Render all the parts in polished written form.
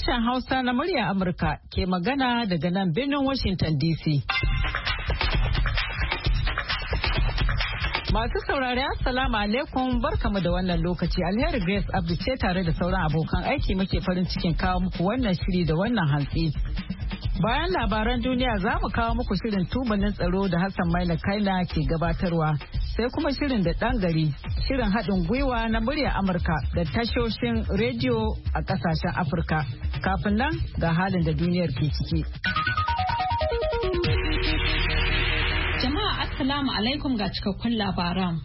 Sashen Hausa na murya Amurka ke magana daga nan birnin Washington DC. Masu saurari Assalamu alaikum barkamu da wannan lokaci. Alheri Grace Abdu ce tare da sauran abokan aiki muke farin cikin kawo muku wannan shiri da wannan hantsi. Bayan labaran duniya za mu kawo muku shirin tubalin tsaro da Hassan Maina Kaina ke gabatarwa. Sai kuma shirin da ɗan gari, shirin haɗin gwiwa na murya Amurka da tashoshin rediyo a ƙasashen Afirka. Kafin nan ga halin da duniyar ke ciki. Jama'a Assalamu alaikum ga cikakkun labaran.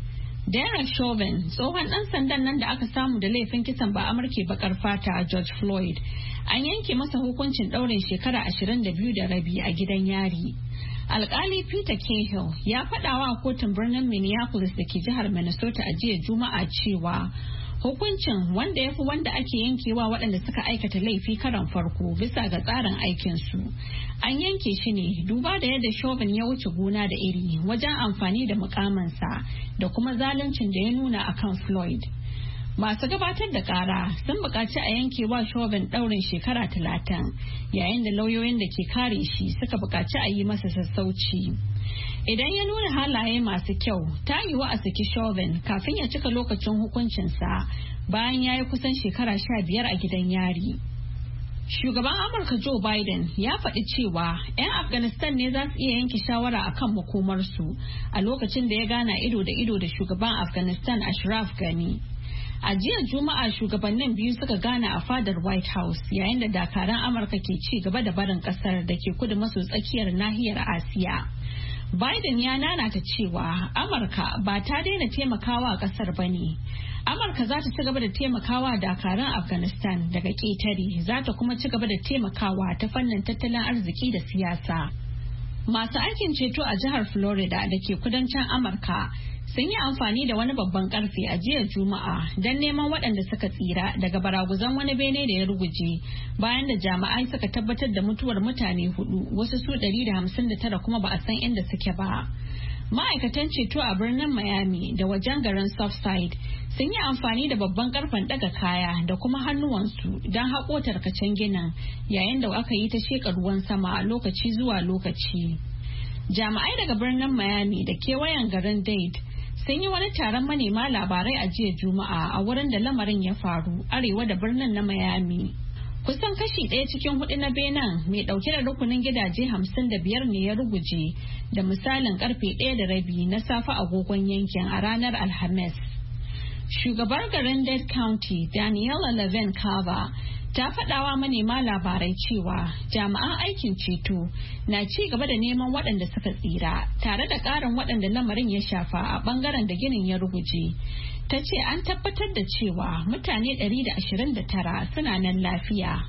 Derek Chauvin, tsohon ɗan sandan nan da aka samu da laifin kisan ba Amurke bakar fata George Floyd, an yanke masa hukuncin ɗaurin shekara 22 da rabi a gidan yari. Alkali Peter Cahill ya faɗawa kotun birnin Minneapolis da ke jihar Minnesota a jiya Juma'a cewa hukuncin wanda ya fi wanda ake yankewa waɗanda suka aikata laifi karan farko bisa ga tsarin aikinsu. An yanke shi ne duba da yadda Chauvin ya wuce gona da iri wajen amfani da mukamansa da kuma zaluncin da ya nuna akan Floyd. Masu gabatar da kara sun buƙaci a yanke wa Chauvin ɗaurin shekara 30 yayin da lauyoyin da ke kare shi suka buƙaci a yi masa sassauci. Idan ya nuna halaye masu kyau, ta yiwu a saki Chauvin kafin ya cika lokacin hukuncinsa bayan ya yi kusan shekara 15 a gidan yari. Shugaban Amurka Joe Biden ya faɗi cewa 'yan Afghanistan ne za su iya yanke shawara a kan makomarsu a lokacin da ya gana ido da ido da shugaban Afghanistan Ashraf Ghani. A jiya Juma'a shugabannin biyu suka gana a fadar White House yayin da dakaran Amurka ke ci gaba da barin kasar da ke kudu maso tsakiyar nahiyar Asiya. Biden ya nanata cewa Amurka ba ta daina taimakawa kasar ba ne. Amurka za ta ci gaba da taimakawa dakaran Afghanistan daga ƙetare, za ta kuma ci gaba da taimakawa ta fannin tattalin arziki da siyasa. Masu aikin ceto a jihar Florida da ke kudancin Amurka sun yi amfani da wani babban karfe a jiya Juma'a don neman waɗanda suka tsira daga baraguzan wani bene da ya ruguje bayan da jami'ai suka tabbatar da mutuwar mutane 4, wasu su 159 kuma ba a san inda suke ba. Ma'aikatan ceto a birnin Miami da wajen garin Southside sun yi amfani da babban karfen daga kaya da kuma hannuwansu don haƙo tarkacen ginin yayin da aka yi ta sheƙa ruwan sama lokaci zuwa lokaci. Jami'ai daga birnin Miami da kewayen garin Dade sun yi wani taron manema labarai a jiya Juma'a a wurin da lamarin ya faru arewa da birnin na Miami. Kusan kashi 1 cikin 4 na benen mai dauke da rukunin gidaje 55 ne ya ruguje da misalin karfe 1:30 na safe agogon yankin a ranar Alhamis. Shugabar garin Dade County Daniela Levin Carver ta faɗawa manema labarai cewa jami'an aikin ceto na ci gaba da neman waɗanda suka tsira tare da ƙarin waɗanda lamarin ya shafa a ɓangaren da ginin ya ruguje. Ta ce an tabbatar da cewa mutane 129 suna nan lafiya.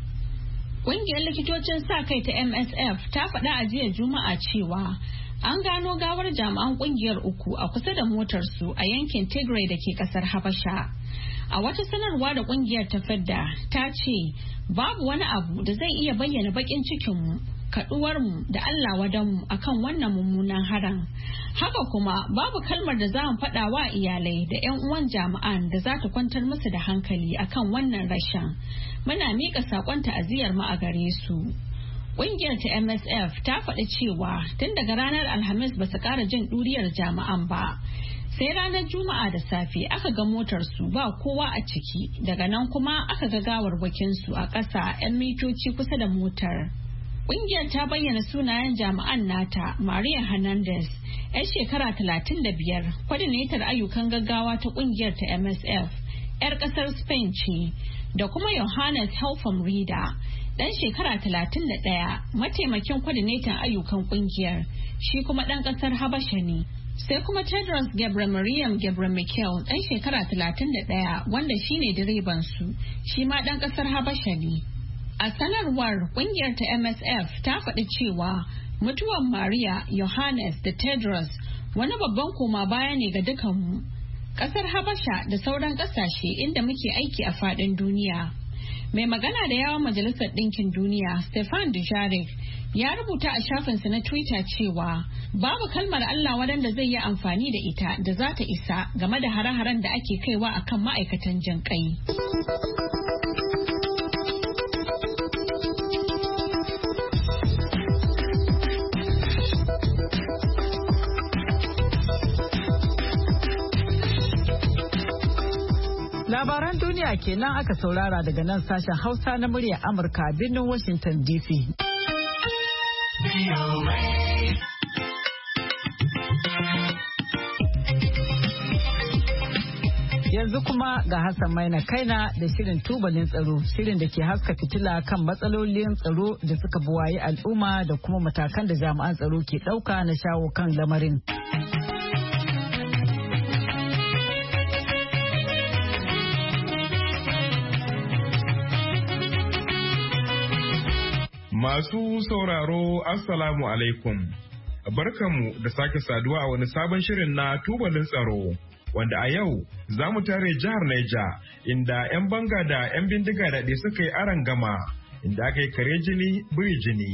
Ƙungiyar likitocin sa kai ta MSF ta faɗa a jiya Juma'a cewa an gano gawar jami'an ƙungiyar 3 a kusa da motarsu a yankin Tigray da ke ƙasar Habasha. A wata sanarwa da kungiyar ta fadda ta ce babu wani abu da zai iya bayyana bakin cikinmu, kaduwarmu da Allah wadanmu akan wannan mummunan haran. Haka kuma babu kalmar da za mu faɗa wa iyalai da 'yan uwan jami'an da za ta kwantar musu da hankali akan wannan rashin. Muna miƙa saƙon ta'aziyar mu a gare su. Ƙungiyar ta MSF ta faɗi cewa tun daga ranar Alhamis ba su ƙara jin ɗuriyar jami'an ba. Sai ranar Juma'a da safe aka ga motarsu ba kowa a ciki, daga nan kuma aka ga gawarwakinsu a ƙasa 'yan mitoci kusa da motar. Ƙungiyar ta bayyana sunayen jami'an nata Maria Hernandez, 'yar shekara 35, kwadinetar ayyukan gaggawa ta ƙungiyar ta MSF, 'yar ƙasar Spain ce, da kuma Yohannes Helfam Rida, ɗan shekara 31, mataimakin kwadinetan ayyukan ƙungiyar, shi kuma ɗan ƙasar Habasha ne. Sai kuma Tedros Gebremichael Gebremichael ɗan shekara 31 wanda shine direban su, shi ma ɗan ƙasar Habasha ne. A sanarwar ƙungiyar ta MSF ta faɗi cewa mutuwar Maria, Yohannes da Tedros wani babban koma baya ne ga dukanmu. Ƙasar Habasha da sauran ƙasashe inda muke aiki a faɗin duniya. Mai magana da yawon Majalisar Ɗinkin Duniya, Stefan Dujarric, ya rubuta a shafinsa na Twitter cewa babu kalmar Allah wadanda zai yi amfani da ita da za ta isa game da hare-haren da ake kaiwa akan ma'aikatan jinƙai. duniya kenan aka saurara daga nan sashen Hausa na muryar Amurka birnin Washington DC. Yanzu kuma ga Hassan Maina Kaina da shirin tubalin tsaro, shirin da ke haska fitila kan matsalolin tsaro da suka buwaye al'umma da kuma matakan da jami'an tsaro ke ɗauka na shawo kan lamarin. Masu sauraro, Assalamu alaikum. Barkanmu da sake saduwa a wani sabon shirin na tubalin tsaro. Wanda a yau za mu tare jihar Neja inda 'yan banga da 'yan bindiga daɗe suka yi aron gama inda aka yi kare jini biri jini.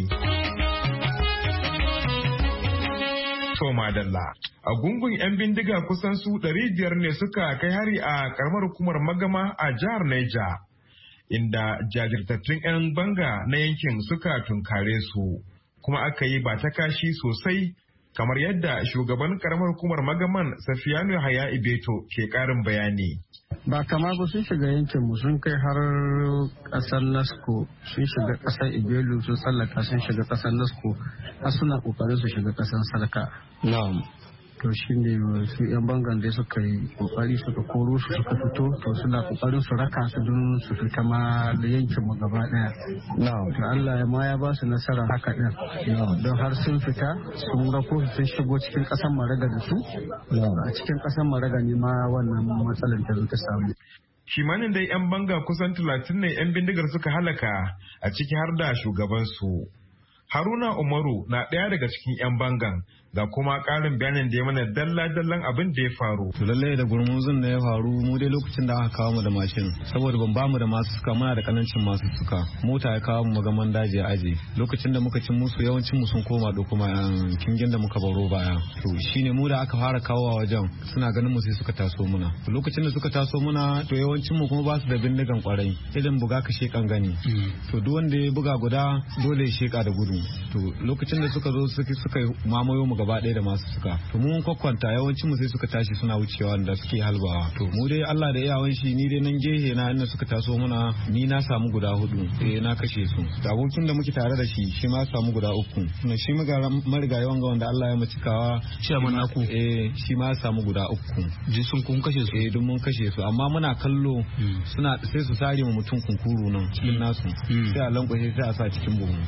Madalla. A gungun 'yan bindiga kusan su 500 ne suka kai hari a karamar hukumar Magama a jihar Neja inda jajirtattun 'yan banga na yankin suka tunkare su kuma aka yi ba ta kashi sosai. Kamar yadda shugaban karamar hukumar Magaman Safiyanu Haya Ibeto ke karin bayani. Ba kama ba sun shiga yankin mu sun kai har kasar Nasko, sun shiga kasar Ibelu, sun tsallaka sun shiga kasar Nasko, har suna kokarin su shiga kasar Sarka. Na'am. To shi ne su 'yan bangan da suka yi kokari suka koro su suka fito, to suna kokarin su raka su don su fita ma da yankin mu gaba daya. To Allah ya ma ya ba su nasara haka din. Don har sun fita sun rako sun shigo cikin kasar Maraga da su. A cikin kasar Maraga ne ma wannan matsalar ta samu. Kimanin dai 'yan banga kusan 30 ne 'yan bindigar suka halaka a ciki har da shugabansu. Haruna Umaru na ɗaya daga cikin 'yan bangan ga kuma ƙarin bayanin da ya mana dalla-dallan abin da ya faru. To lallai da gurmuzun da ya faru mu dai lokacin da aka kawo mu da mashin saboda ban bamu da masu suka muna da kanancin masu suka mota ya kawo mu gaman daji a aje lokacin da muka cin musu yawancin mu sun koma da kuma kingin da muka baro baya to shine mu da aka fara kawowa wajen suna ganin mu sai suka taso muna to lokacin da suka taso muna to yawancin mu kuma ba su da bindigan kwarai idan buga ka shekan gani to duk wanda ya buga guda dole ya sheka da gudu to lokacin da suka zo suka mamayo mu gaba ɗaya da masu suka to mun kwakwanta yawancin mu sai suka tashi suna wucewa da suke halbawa to mu dai Allah da iyawan shi ni dai nan gehe na inda suka taso muna ni na samu guda 4 na kashe su da abokin da muke tare da shi ma samu guda 3 kuma shi marigayi wanga wanda Allah ya macikawa shi amma naku shi ma samu guda 3 ji sun kun kashe su don mun kashe su amma muna kallo suna sai su sare mu mutum kunkuru nan cikin nasu sai a lankwashe sai a sa cikin buhu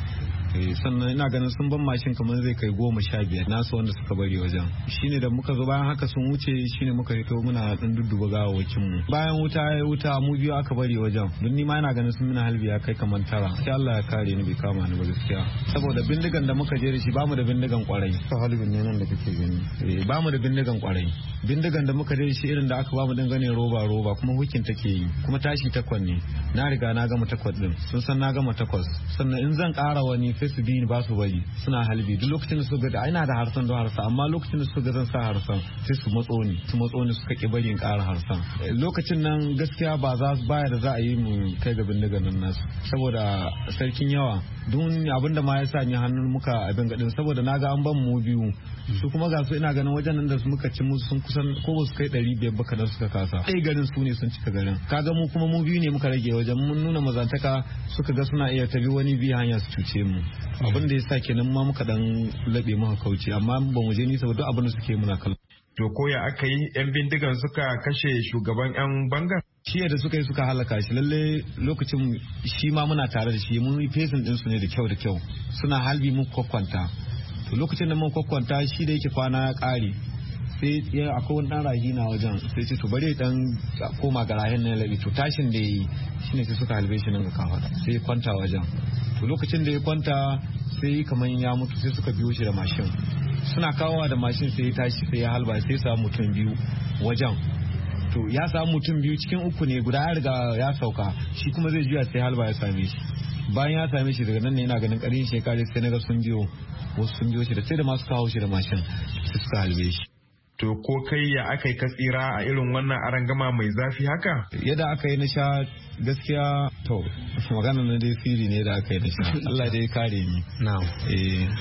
sannan ina ganin sun ban mashin kamar zai kai 15 nasu wanda suka bari wajen shine da muka zo bayan haka sun wuce shine muka fito muna dan dudduba gawawakin mu bayan wuta mu biyu aka bari wajen don ni ma ina ganin sun mina halbi ya kai kamar 9 sai Allah ya kare ni bai kama ni ba gaskiya saboda bindigan da muka je da shi bamu da bindigan kwarai ta halbin ne nan da kake gani bamu da bindigan kwarai bindigan da muka je da shi irin da aka bamu dangane roba kuma hukin take yi kuma tashi takwan ne na riga na gama takwas din sun san na gama takwas sannan in zan kara wani sai su bi ba su bari suna halbi duk lokacin da su ga ina da harsan don harsa amma lokacin da su ga zan sa harsan sai su matso ni suka ki bari in ƙara harsan lokacin nan gaskiya ba za su baya da za a yi mu kai ga bindigan nan nasu saboda sarkin yawa don abin da ma ya sa ni hannun muka abin gadin saboda na ga an ban mu biyu su kuma ga su ina ganin wajen nan da su muka ci musu sun kusan ko ba su kai 500 ba kadar suka kasa ɗaya garin su ne sun cika garin kaga mu kuma mu biyu ne muka rage wajen mun nuna mazantaka suka ga suna iya tabi wani biyu hanya su cuce mu abin da ya sa kenan ma muka dan labe muka kauce amma ba mu je nisa ba duk abin da suke muna kallon. To koya aka yi 'yan bindigan suka kashe shugaban 'yan bangar? Shi da suka halaka shi lalle lokacin shi ma muna tare da shi mun yi fesin din su ne da kyau suna halbi mun kwakwanta to lokacin da mun kwakwanta shi da yake kwana ya kare sai ya akwai wani dan rahi na wajen sai ce to bari dan koma ga rahin na labi to tashin da yi shine sai suka halbe shi nan ga kafa sai ya kwanta wajen to lokacin da ya kwanta sai kamar ya mutu sai suka biyo shi da mashin suna kawowa da mashin sai ya tashi sai ya halba sai ya samu mutum biyu wajen to ya samu mutum biyu cikin 3 ne guda ya riga ya sauka shi kuma zai juya sai halba ya same shi bayan ya same shi daga nan ne yana ganin karin shekara sai na ga sun biyo wasu sun biyo shi da sai da masu kawo shi da mashin sai suka halbe shi. To ko kai ya aka yi katsira a irin wannan arangama mai zafi haka? Yadda aka yi na sha gaskiya to magana na dai siri ne da aka yi na sha Allah dai kare ni.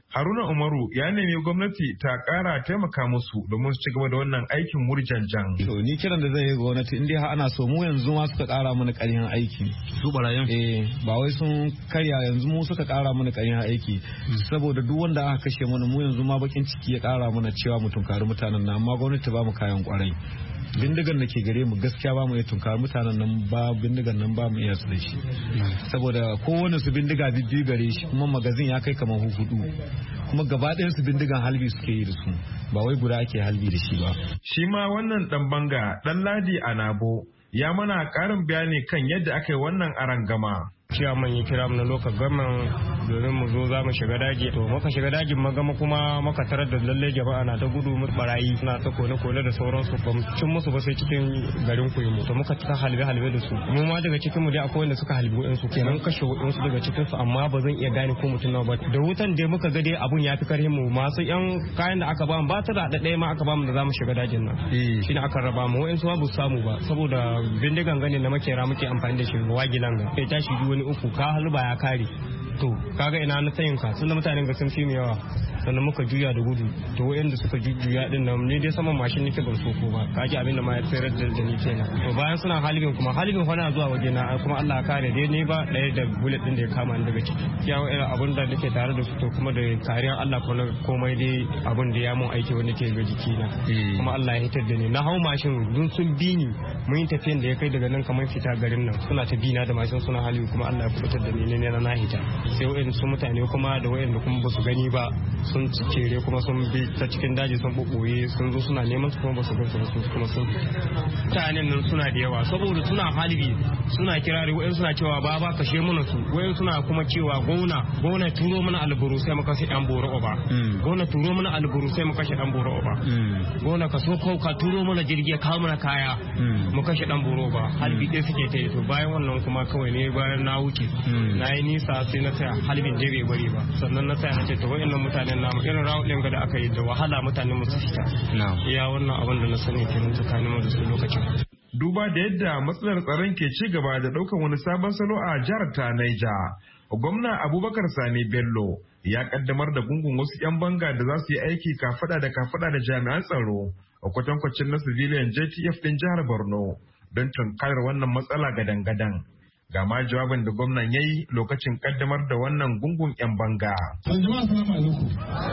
Haruna Umaru ya nemi gwamnati ta ƙara taimaka musu domin su ci gaba da wannan aikin wurjanjan. To ni kiran da zai yi gwamnati in dai ana so mu yanzu ma suka ƙara mana ƙarfin aiki. Su barayin? Ba wai sun karya yanzu mu suka ƙara mana ƙarfin aiki. Saboda duk wanda aka kashe mana mu yanzu ma bakin ciki ya ƙara mana cewa mu tunkari mutanen nan amma gwamnati ba mu kayan ƙwarai. Bindigan da ke gare mu gaskiya ba mu iya tunkar mutanen nan ba bindigan nan ba mu iya su da shi saboda kowane su bindiga biyu gare shi kuma magazin ya kai kamar 4 kuma gaba ɗayan su bindigan halbi suke yi da su ba wai guda ake halbi da shi ba. Shi ma wannan dan banga dan Ladi Anabo ya mana ƙarin bayani kan yadda aka yi wannan arangama. Ciyaman ya kira mu na lokacin gaman domin mu zo za mu shiga daji to muka shiga dajin magama kuma muka tarar da lalle jama'a na ta gudu barayi suna ta kone da sauransu ba mu cin musu ba sai cikin garin Kuyimu to muka ta halbe da su mu ma daga cikin mu dai akwai wanda suka halbi wayansu kenan kashe wayansu daga cikin su amma ba zan iya gane ko mutum nawa ba da wutan da muka ga dai abun ya fi karhin mu masu yan kayan da aka ba mu ba ta da ɗaya ma aka ba mu da za mu shiga dajin nan shine aka raba mu wayansu ma ba su samu ba saboda bindigan gane na makera muke amfani da shi wagilan ga sai tashi wani uku ka halba ya kare to kaga ina na tayin ka sun da mutanen ga sun fi mu yawa sannan muka juya da gudu to wayanda suka juya din nan ne dai saman mashin nake ban so ko ba kaji abin da ma ya tsayar da ni kenan to bayan suna halibin kuma na zuwa waje na kuma Allah ya kare dai ne ba daya da bullet din da ya kama ni daga ciki kiyawa irin abin da nake tare da su to kuma da kariyar Allah kuma komai dai abin da ya mun aiki wanda ke ga jiki na kuma Allah ya hitar da ni na hau mashin dun sun bi ni mun yi tafiyan da ya kai daga nan kamar fita garin nan suna ta bi na da mashin suna halibi kuma Allah ya kubutar da ni ne na hita sai wayan su mutane kuma da wayan da kuma ba su gani ba sun cere kuma sun bi ta cikin daji sun ɓoɓɓoye sun zo suna neman su kuma ba su gan su kuma sun mutanen nan suna da yawa saboda suna halibi suna kirari wayan suna cewa ba kashe mana su wayan suna kuma cewa gona turo mana alburu sai muka kashe dan boro oba gona turo mana alburu sai muka kashe dan boro oba gona ka so ka turo mana jirgi ka mana kaya mu kashe dan boro oba halibi dai suke ta yi to bayan wannan kuma kawai ne bayan na wuce na yi nisa sai na tsaya halibin je bai bari ba sannan na tsaya na ce to wayannan mutanen namu irin rawulin ga da aka yi da wahala mutanen mu su fita iya wannan abin da na sani kenan tsakanin mu da su lokacin. Duba da yadda matsalar tsaron ke ci gaba da daukan wani sabon salo a jihar ta Niger, gwamna Abubakar Sani Bello ya kaddamar da gungun wasu 'yan banga da za su yi aiki kafada da kafada da jami'an tsaro a kwatankwacin na civilian JTF din jihar Borno don tunkarar wannan matsala gadan-gadan. Ga ma jawabin da gwamnan ya yi lokacin kaddamar da wannan gungun 'yan banga. Jama'a salamu alaikum.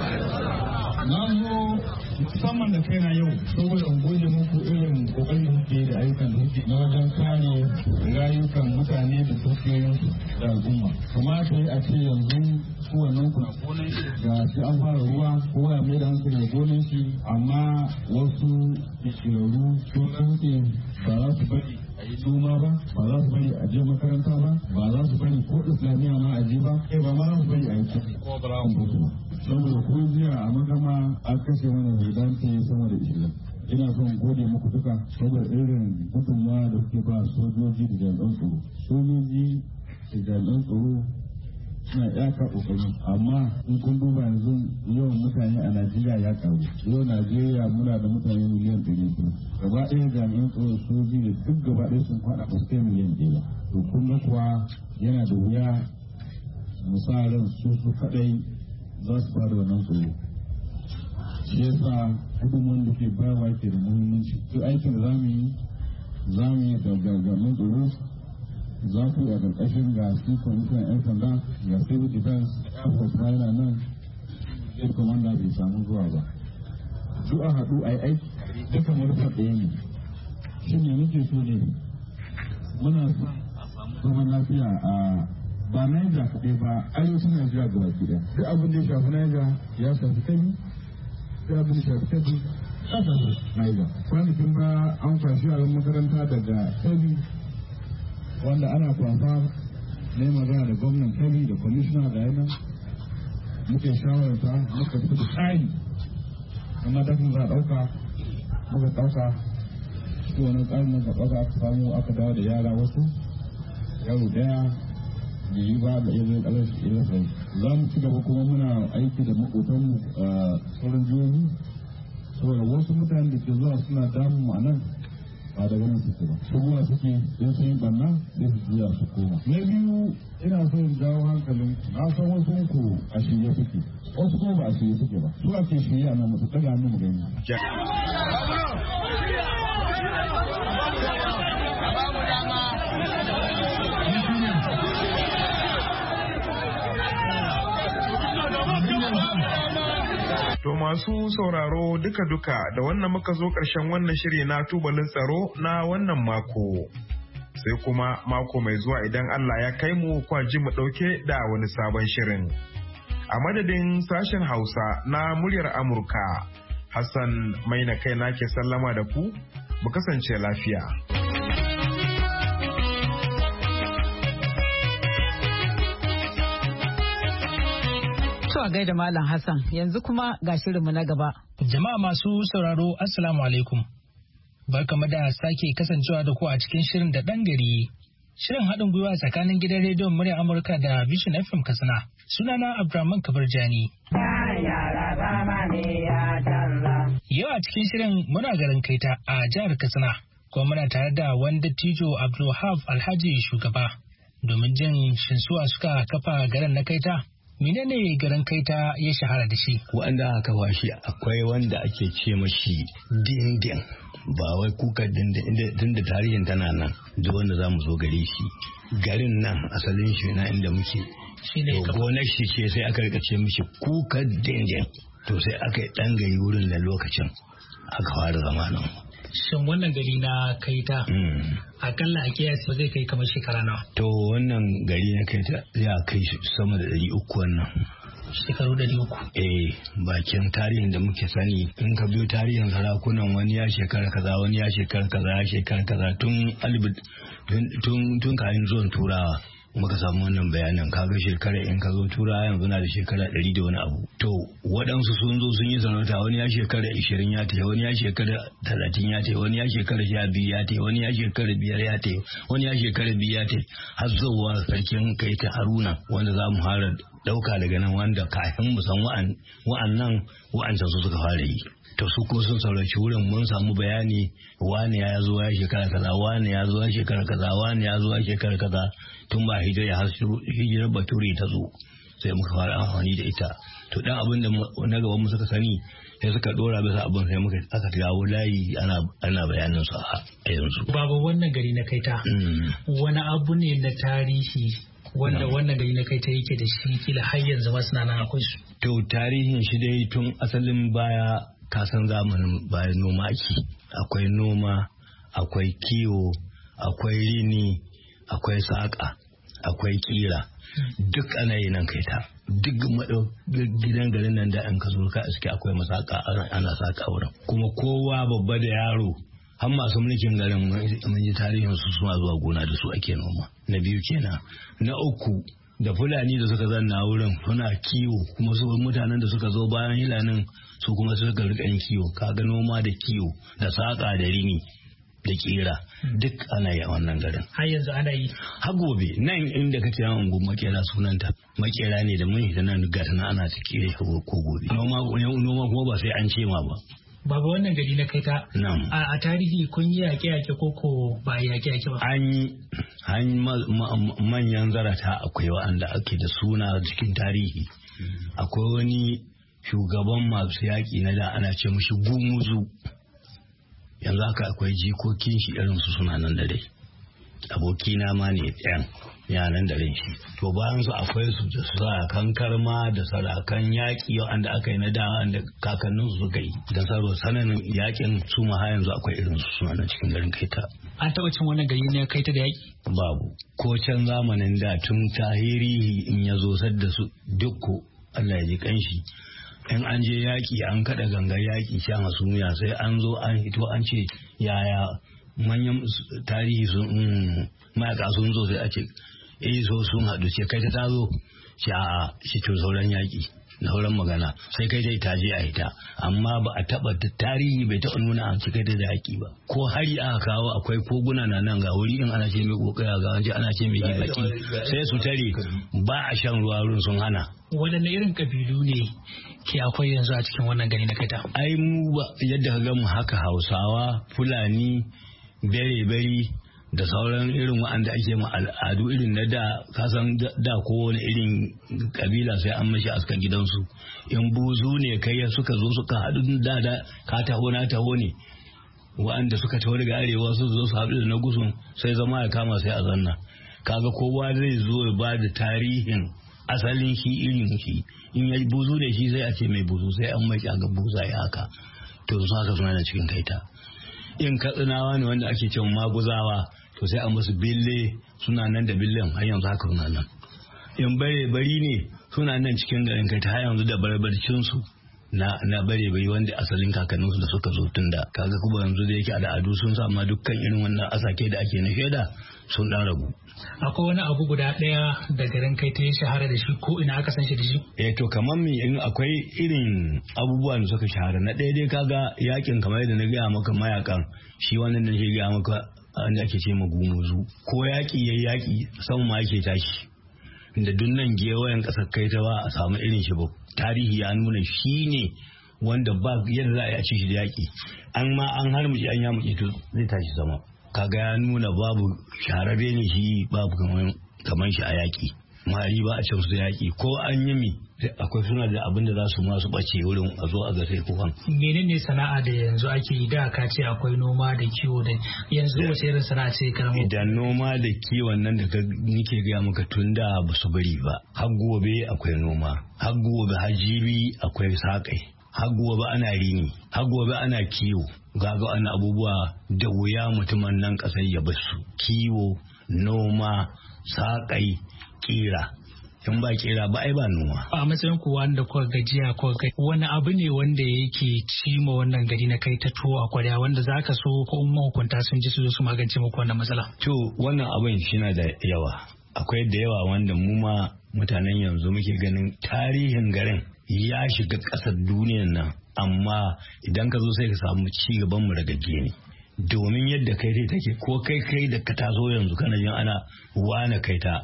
Na zo musamman da kaina yau saboda in gode muku irin kokarin da kuke da ayyukan da kuke na wajen kare rayukan mutane da dukiyoyinsu da al'umma. Kuma ta yi a ce yanzu kowannen ku na gonan ga shi an fara ruwa kowa ya mai da hankali da gonan shi amma wasu shiraru sun ɗauke ba za su bari a yi noma ba za su bari a je makaranta ba za su bari ko islamiyya ma a je ba ba ma za su bari a yi kuɗi ko ba za mu mutu saboda ko jiya a magama an kashe mana hudanta sama da 20 ina son gode muku duka saboda irin gudunmawa da kuke ba sojoji da jami'an tsaro suna iyaka kokari amma in kun duba yanzu yawan mutane a Najeriya ya karu yau Najeriya muna da mutane miliyan 100 gaba ɗaya jami'an tsaro sojoji da duk gaba ɗaya sun faɗa ba su kai miliyan 1 to kun ga kuwa yana da wuya misalin su kaɗai za su fara wannan tsoro shi yasa gudunmuwan da ke bayarwa ke da muhimmanci duk aikin da za mu yi da jami'an tsaro za ku yi a ƙarƙashin ga su kwamitin 'yan sanda ga civil defense air force ma yana nan state commander bai samu zuwa ba duk a haɗu a yi aiki duka manufar ɗaya ne shi ne muke so ne muna son a samu zaman lafiya a ba Niger kaɗai ba arewacin Najeriya gaba ki ɗaya duk abin da ya shafi Niger ya shafi Kebbi duk abin da ya shafi Kebbi ya shafi Niger kwanakin ba an kwashi a makaranta daga Kebbi wanda ana kwasa ne magana da gwamnan Kebbi da kwamishina da yana muke shawararta muka fi da tsari amma dafin za a ɗauka muka ɗauka shi wani tsarin muka ɗauka aka samu aka dawo da yara wasu yaro ɗaya da yi ba da iya ƙalar shi iya sai za mu ci gaba kuma muna aiki da maƙotanmu a sauran jihohi saboda wasu mutane da ke zuwa suna damu a nan ba daga nan suke ba shigowa suke in sun yi banna sai su juya su koma. Na biyu ina so in jawo hankalin na san wasu ku a shirye suke wasu kuma ba a shirye suke ba su ake shirye a nan mutu daga hannu mu gani. To masu sauraro duka-duka da wannan muka zo ƙarshen wannan shiri na tubalin tsaro na wannan mako. Sai kuma mako mai zuwa idan Allah ya kai mu kwaji mu ɗauke da wani sabon shirin. A madadin sashen Hausa na muryar Amurka, Hassan mai na kai na ke sallama da ku, mu kasance lafiya. A gaida Malam Hassan yanzu kuma ga shirinmu na gaba. Jama'a masu sauraro Assalamu alaikum. Barkamu da sake kasancewa da ku a cikin shirin da ɗan gari. Shirin haɗin gwiwa tsakanin gidan rediyon muryar Amurka da Vision FM Katsina. Sunana Abdulrahman Kabirjani. Yau a cikin shirin muna garin Kaita a jihar Katsina. Kuma muna tare da wani dattijo Abdulwahab Alhaji Shugaba. Domin jin shinsuwa suka kafa garin na Kaita. Menene garin Kaita ya shahara da shi? Wanda aka kafa shi akwai wanda ake ce mashi dindin ba wai kuka dindin tun da tarihin tana nan da wanda za mu zo gare shi. Garin nan asalin shi na inda muke. To gonar shi ce sai aka rika ce mashi kuka dindin. To sai aka yi ɗan gari wurin da lokacin aka fara zama nan. Shin wannan gari na Kaita akalla a kiyasi zai kai kamar shekara nawa? To wannan gari na Kaita ya kai sama da 300 wannan. Shekaru 300? Bakin tarihin da muke sani in ka biyo tarihin sarakunan wani ya shekara kaza wani ya shekara kaza ya shekara kaza tun kayan zuwan turawa. Muka samu wannan bayanan kaga shekara in ka zo tura yanzu na da shekara 100 da wani abu. To waɗansu sun zo sun yi sarauta wani ya shekara 20 ya tafi wani ya shekara 30 ya tafi wani ya shekara 12 ya tafi wani ya shekara 5 ya tafi wani ya shekara 2 ya tafi har zuwa sarkin Kaita Haruna wanda za mu fara ɗauka daga nan wanda kafin mu san wa'ancan su suka fara yi. To su ko sun sauraci wurin mun samu bayani wani ya zo ya shekara kaza wani ya zo ya shekara kaza wani ya zo ya shekara kaza tun ba hijirar bature ta zo sai muka fara amfani da ita. To dan abin da na gaban mu suka sani sai suka dora bisa abin sai muka aka dawo layi ana bayanin su a yanzu. Babu wannan gari na Kaita wani abu ne na tarihi wanda wannan gari na Kaita yake da shi kila har yanzu ma suna nan akwai su. To tarihin shi dai tun asalin baya kasan zamanin bayan noma ake akwai noma akwai kiwo akwai rini akwai saƙa akwai kira duk ana yi nan Kaita duk gidan garin nan da an ka zo ka iske akwai masaka ana saƙa wurin kuma kowa babba da yaro har masu mulkin garin mun ji tarihin su suna zuwa gona da su ake noma. Na biyu kenan. Na uku da Fulani da suka zanna wurin suna kiwo kuma su mutanen da suka zo bayan hilanin su kuma suka rika yin kiwo kaga noma da kiwo da saƙa da rini da kira duk ana yi a wannan garin. Har yanzu ana yi. Har gobe nan inda kace yan ungun makera sunanta makera ne da mun hita nan ga tana ana ta kire ko gobe. Noma kuma ba sai an ce ma ba. Babu wannan gari na Kaita. A tarihi kun yi yaƙe-yaƙe ko ba yaƙe-yaƙe ba? An yi manyan zarata akwai wa'anda ake da suna cikin tarihi. Akwai wani shugaban masu yaƙi na da ana ce mushi Gumuzu. Yanzu haka akwai jikokin shi irin su suna nan da dai. Abokina ma ne ɗayan yanan da shi. To bayan su akwai su da sarakan karma da sarakan yaƙi wanda aka yi na da wanda kakannin su suka yi. Da saro sananin yaƙin su ma har yanzu akwai irin su suna nan cikin garin Kaita. An taɓa cin wannan gari ne Kaita da yaƙi? Babu. Ko can zamanin da tun tahirihi in ya zo sadda su dukko Allah ya ji kanshi. In an je yaƙi an kaɗa gangar yaƙi sha masu muya sai an zo an hito an ce yaya manyan tarihi sun mayaka sun zo sai a ce so sun haɗu ce kai ta zo shi a cikin sauran yaƙi na sauran magana sai kai dai ta je a hita amma ba a taɓa tarihi bai taɓa nuna an ci kai da yaƙi ba ko hari aka kawo akwai koguna na nan ga wuri in ana ce mai kokaya ga wani ana ce mai baki sai su tare ba a shan ruwa ruwan sun hana. Waɗanne irin ƙabilu ne ke akwai yanzu a cikin wannan gari na Kaita? Ai mu yadda ka ga mu haka Hausawa, Fulani bere-beri da sauran irin wa'anda ake ma al'adu irin na da, kasan da kowane irin kabila sai an mashi askan gidansu. In buzu ne kai suka zo suka haɗu da ka taho na taho ne, wa'anda suka taho daga arewa su zo su haɗu da na gusun sai zama ya kama sai a zanna. Kaga kowa zai zo ya ba da tarihin asalin shi irin shi. In ya buzu ne shi sai a ce mai buzu, sai an mai ga buza ya haka. To su haka suna da cikin kaita. In katsinawa ne wanda ake cewa maguzawa, to sai an musu bille, suna nan da billen har yanzu haka suna nan. In bare-bari ne suna nan cikin garin kaita har yanzu da barbarcinsu na bare-bari wanda asalin kakanninsu da suka zo tun da. Kaga kuma yanzu da yake al'adu sun sama dukkan irin wannan asake da ake na shaida sun dan ragu. Akwai wani abu guda ɗaya da garin kai ta yi shahara da shi ko ina aka san shi da shi? To kamar me in akwai irin abubuwan da suka shahara, na ɗaya dai kaga yakin kamar yadda na gaya maka mayakan, shi wannan da ke gaya maka wanda ake ce ma gumuzu, ko yaki yayi yaki sama ma yake tashi. Da dunnan gewayen ƙasar kai ta ba a samu irin shi ba. Tarihi ya nuna shi ne wanda ba yadda za a ci shi da yaki. An harmuci an yamuci to zai tashi sama. Kaga ya nuna babu shahararre ne shi, babu kamar shi a yaƙi. Mari ba a can su yaƙi ko an yi mi akwai suna da abin da za su masu ɓace wurin a zo a ga sai kukan. Menene sana'a da yanzu ake yi? Da ka ce akwai noma da kiwo, da yanzu wace irin sana'a ce karamo? Idan noma da kiwon nan da nike gaya maka tun da ba su bari ba. Har gobe akwai noma, har gobe hajibi akwai saƙai, har gobe ana rini, har gobe ana kiwo. Gaga wani abubuwa da wuya mutumin nan kasar ya basu. Kiwo, noma, saƙai, ƙira. In ba ƙira ba ai ba noma. A matsayin ku wanda kuka gajiya ko wani abu ne wanda yake cima wannan gari na kai ta tuwo a kwarya wanda zaka so ko mahukunta sun ji su zo su magance muku wannan matsala? To wannan abin shi na da yawa. Akwai da yawa wanda mu ma mutanen yanzu muke ganin tarihin garin ya shiga ƙasar duniyar nan, amma idan ka zo sai ka samu ci gaban mu ragagge ne. Domin yadda kai take ko kai da ka taso yanzu kana jin ana wane kaita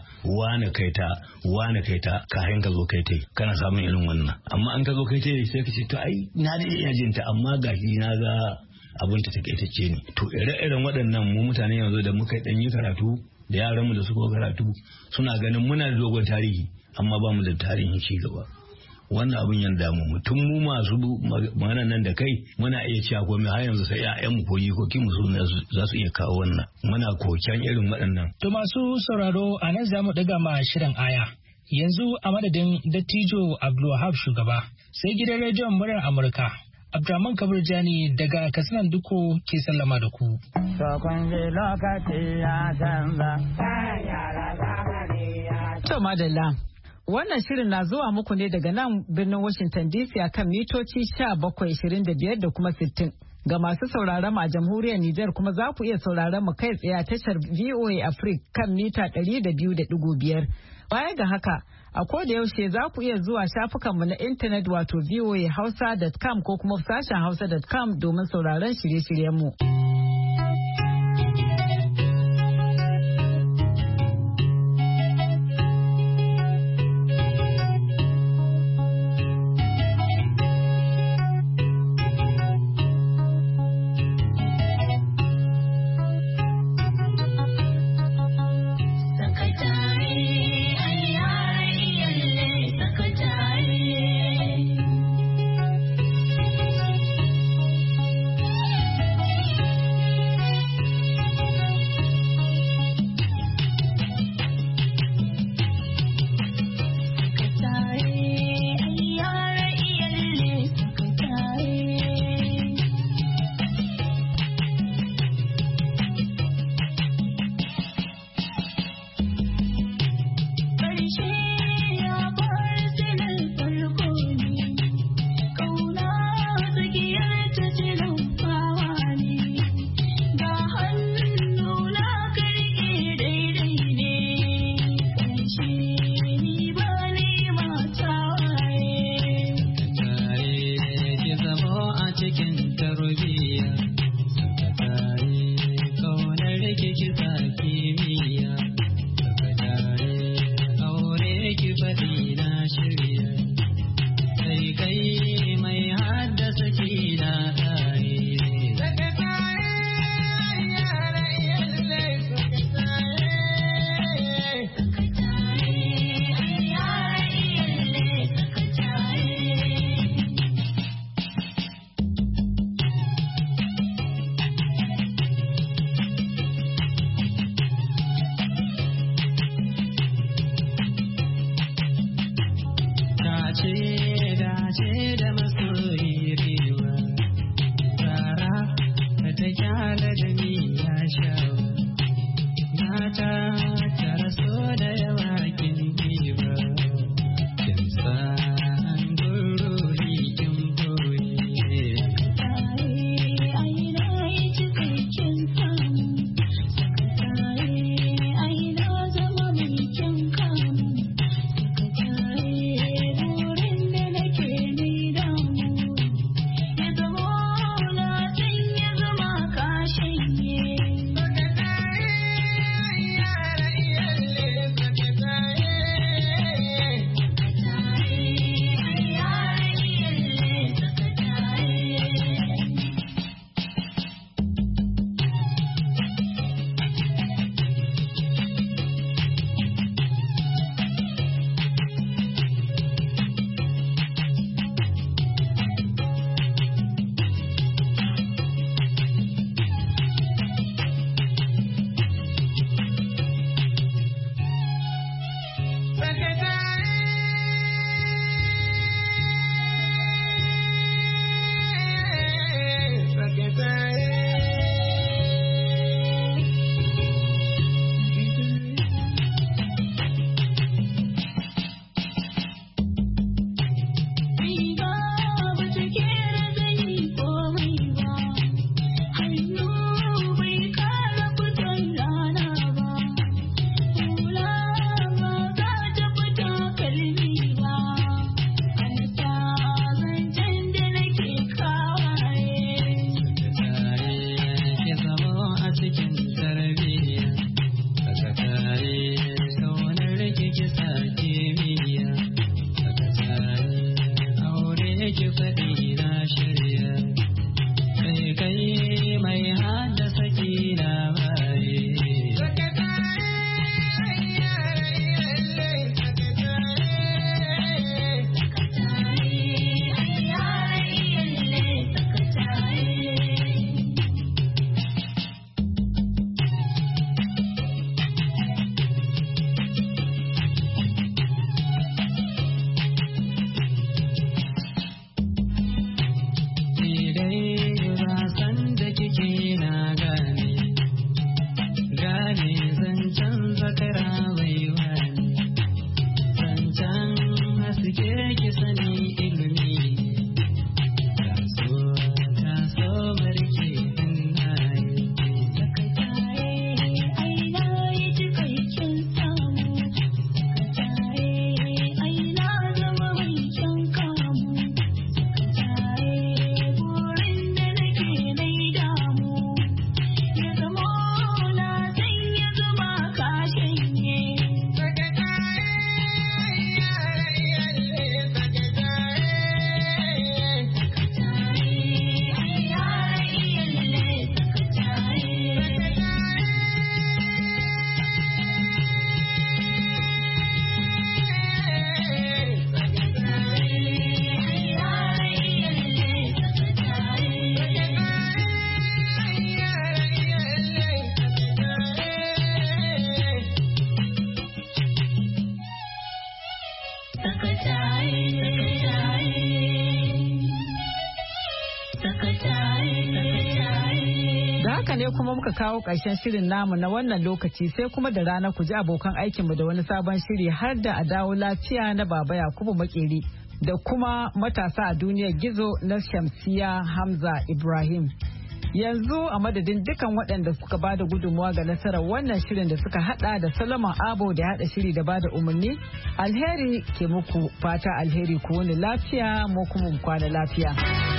kayan ka zo kai kana samun irin wannan. Amma an ka zo kai sai ka ce to ai na da iya jinta, amma gashi na ga abin ta take ne. To ire-iren waɗannan mu mutane yanzu da muka dan yi karatu da yaran mu da suka karatu suna ganin muna da dogon tarihi amma ba mu da tarihin ci gaba. Wannan abin yan damu mutum mu masu magana nan da kai muna iya cewa ko mai har yanzu sai ƴaƴan mu ko jikokin mu za su iya kawo wannan. Muna koken irin waɗannan. To masu sauraro a nan za mu ɗaga ma shirin aya. Yanzu a madadin Dattijo Abdulwahab shugaba, sai gidan rediyon muryar Amurka Abdurrahman Kabir Jani daga Katsinan Duko ke sallama da ku. To madalla. Wannan shirin na zuwa muku ne daga nan birnin Washington DC a kan mitoci 1725 da kuma 60. Ga masu sauraron a jamhuriyar Nijar kuma za ku iya sauraron mu kai tsaye a tashar VOA Africa kan mita 200.5. Baya ga haka, a koda yaushe za ku iya zuwa shafukanmu na intanet wato voahausa.com ko kuma sashen hausa.com domin sauraron shirye-shiryenmu. mai haddasa kila haka ne kuma muka kawo ƙarshen shirin namu na wannan lokaci sai kuma da rana ku ji abokan aikinmu da wani sabon shiri har da a dawo lafiya na Baba Yakubu Makeri da kuma matasa a duniyar gizo na Shamsiya Hamza Ibrahim. Yanzu a madadin dukan waɗanda suka ba da gudunmuwa ga nasarar wannan shirin da suka hada da Solomon Abo da hada shiri da ba da umarni, alheri ke muku fata alheri ku wani lafiya mu kuma kwana lafiya.